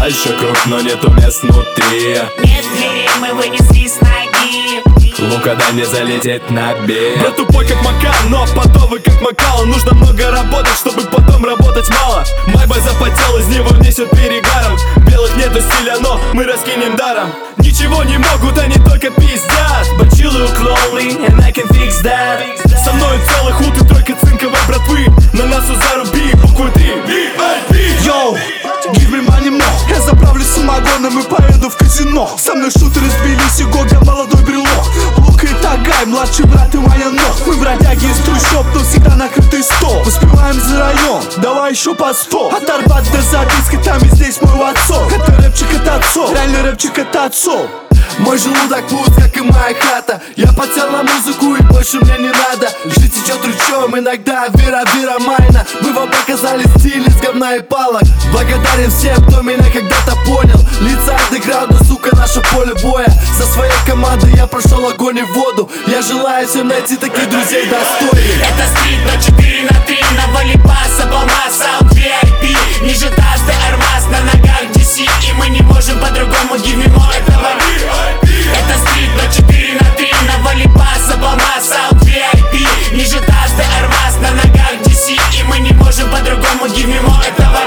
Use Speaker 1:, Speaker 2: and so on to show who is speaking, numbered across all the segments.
Speaker 1: Дальше круг, но нету мест внутри.
Speaker 2: Нет дверей, мы вынесли с ноги.
Speaker 1: Лука, дай мне залететь на бег.
Speaker 3: Я тупой как Макан, но подовый как Макал. Нужно много работать, чтобы потом работать мало. Майбой запотел, из него несет перегаром. Белых нету стиля, но мы раскинем даром. Ничего не могут, они только пиздят. But you look lonely, and I can fix that. Со мной целый худ и тройка цинковой братвы. На носу заруби букву 3.
Speaker 4: Йоу, give me money more. Я заправлюсь самогоном и поеду в казино. Со мной шутеры сбились и Гога молодой брелок. Лука и Тагай, младший брат и моя ног. Мы бродяги из трущоб, но всегда накрытый стол. Успеваем за район, давай еще по 100. От Арбат до Записки, там и здесь мой отцов. Это рэпчик от отцов, реальный рэпчик от отцов.
Speaker 3: Мой желудок пуст, как и моя хата. Я потел на музыку и больше мне не надо. Жизнь течет ручьем, иногда вера майна. Мы вам показали стиль из говна и палок. Благодарен всем, кто меня когда-то понял. Лица андеграунда, сука, наше поле боя. Со своей командой я прошел огонь и воду. Я желаю всем найти таких друзей достойных.
Speaker 2: Это стрит, но 4 на 3. На Валипаса, Балма, Саунд, VIP. Ниже Тасты, Армаз, на ногах DC. И мы не можем по-другому, give me more этого. Это стрит, но 4 на 3. На Валипаса, Балма, Саунд, VIP. Ниже Тасты, Армаз, на ногах DC. И мы не можем по-другому, give me more этого.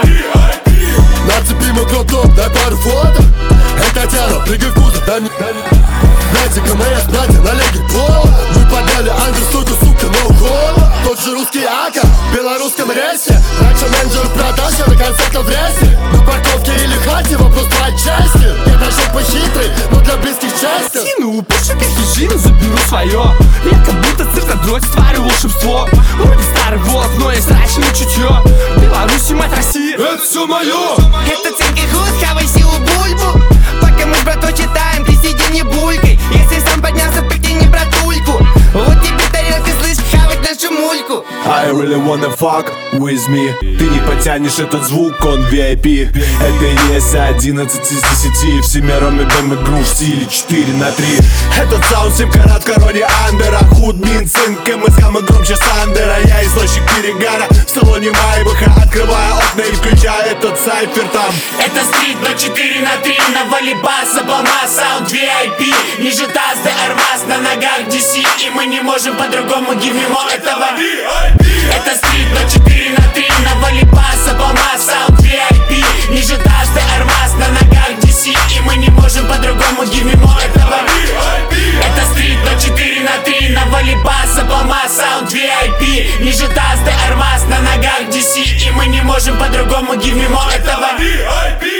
Speaker 5: Нацепи мой кроп-топ, дай пару фото. Это тело, прыгай в кузов, дай мне. Дайте КМС, братья, на леге пола. Мы подняли андерстойку, сука, но холла. Тот же русский Ака, в белорусском рейсе. Раньше менеджер продаж, я на концертах в рейсе. На парковке или хате, вопрос по части. Я даже похитрый, но для близких частей.
Speaker 4: Сину упавший как хижина, заберу свое. Я как будто циркодрот, створю волшебство. Вроде старый волк, но есть раньше чутье. Беларусь, мать России,
Speaker 5: Это все мое.
Speaker 6: Это цинки худ, хавай силу бульбу. Пока мы с братом читаем, ты сиди не булькой. Если сам поднялся, прикинь братульку. Вот тебе тарелки, слышь, хавать нашу мульку.
Speaker 1: I really wanna fuck with me. Ты не потянешь этот звук, он VIP. Это и есть 11 из 10. Всемиром любимый грув в стиле 4 на 3. Этот саунд 7 карат в короне Андера. Худ, мин, цинк, МСК, мы громче Сандера. Я источник перегара в салоне Майбаха. Открываю окна и включаю этот сайфер там.
Speaker 2: Это стрит, но 4 на 3. На Валипаса, Балма, Саунд, VIP. Ниже Тасты, Армаз, на ногах DC. И мы не можем по-другому, give me more этого. Это стрит, но 4 на 3. На Валипаса, Балма, Саунд, VIP. Ниже Тасты, Армаз, на ногах DC. И мы не можем по-другому, give me more этого. Это стрит, но 4 на 3. На Валипаса, Балма, Саунд, VIP. Ниже Тасты, Армаз, на ногах DC. И мы не можем по-другому, give me more этого.